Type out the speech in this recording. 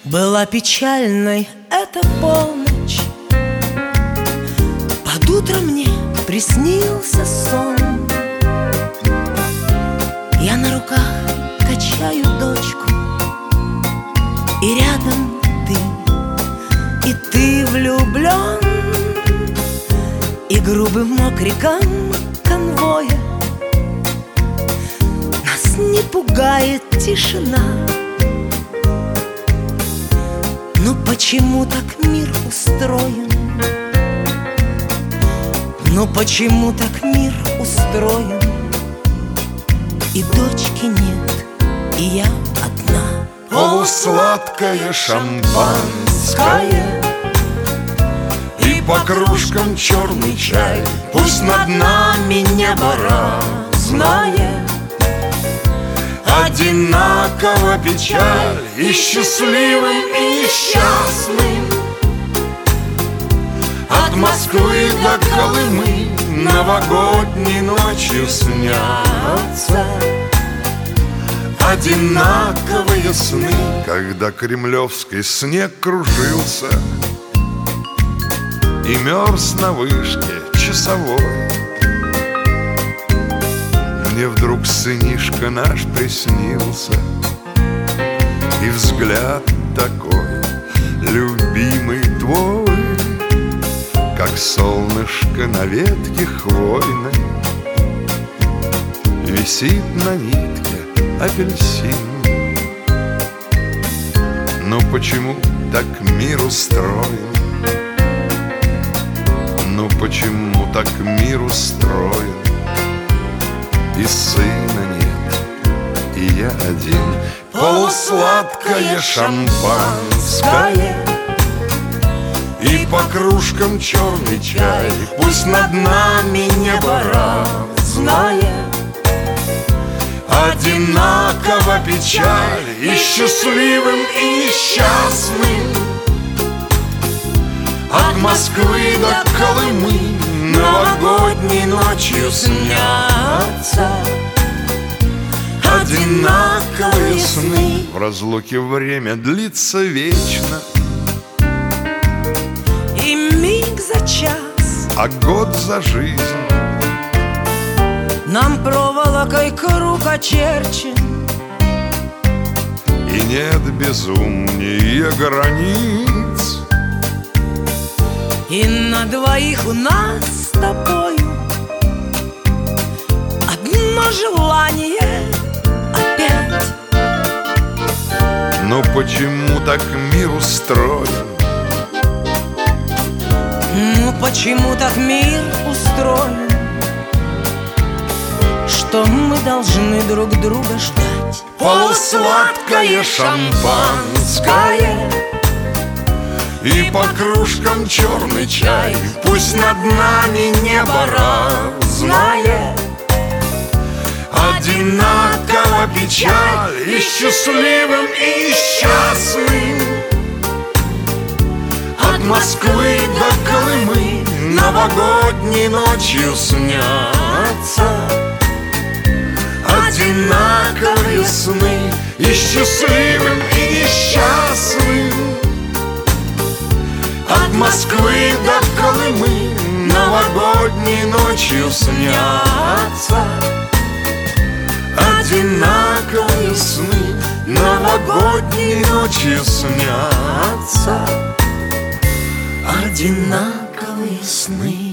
Была печальной эта полночь, под утро мне приснился сон. Я на руках качаю дочку, и рядом ты, и ты влюблен. И грубым окриком конвоя нас не пугает тишина. Ну почему так мир устроен? Ну почему так мир устроен? И дочки нет, и я одна. Полусладкое шампанское и по кружкам черный чай. Пусть над нами небо разное, одинаково печаль. И счастливым, и несчастным от Москвы до Колымы новогодней ночью снятся одинаковые сны. Когда кремлевский снег кружился и мерз на вышке часовой, мне вдруг сынишка наш приснился, и взгляд такой любимый твой, как солнышко на ветке хвойной, висит на нитке апельсин. Но почему так мир устроен? Ну почему так мир устроен? И сына нет, и я один. Полусладкое шампанское и по кружкам черный чай. Пусть над нами небо разное, одинаково печаль. И счастливым, и несчастным от Москвы до Колымы новогодней ночью снятся одинаковые сны. В разлуке время длится вечно, и миг за час, а год за жизнь. нам проволокой круг очерчен, и нет безумнее границ. и на двоих у нас с тобою одно желание опять. Но почему так мир устроен? Ну почему так мир устроен, что мы должны друг друга ждать? Полусладкое шампанское и по кружкам черный чай. Пусть над нами небо разное, одинаково печаль. И счастливым, и несчастным от Москвы до Колымы новогодней ночью снятся одинаковые сны. И счастливым, и несчастным от Москвы до Колымы новогодней ночью снятся одинаковые сны. Новогодней ночью снятся одинаковые сны.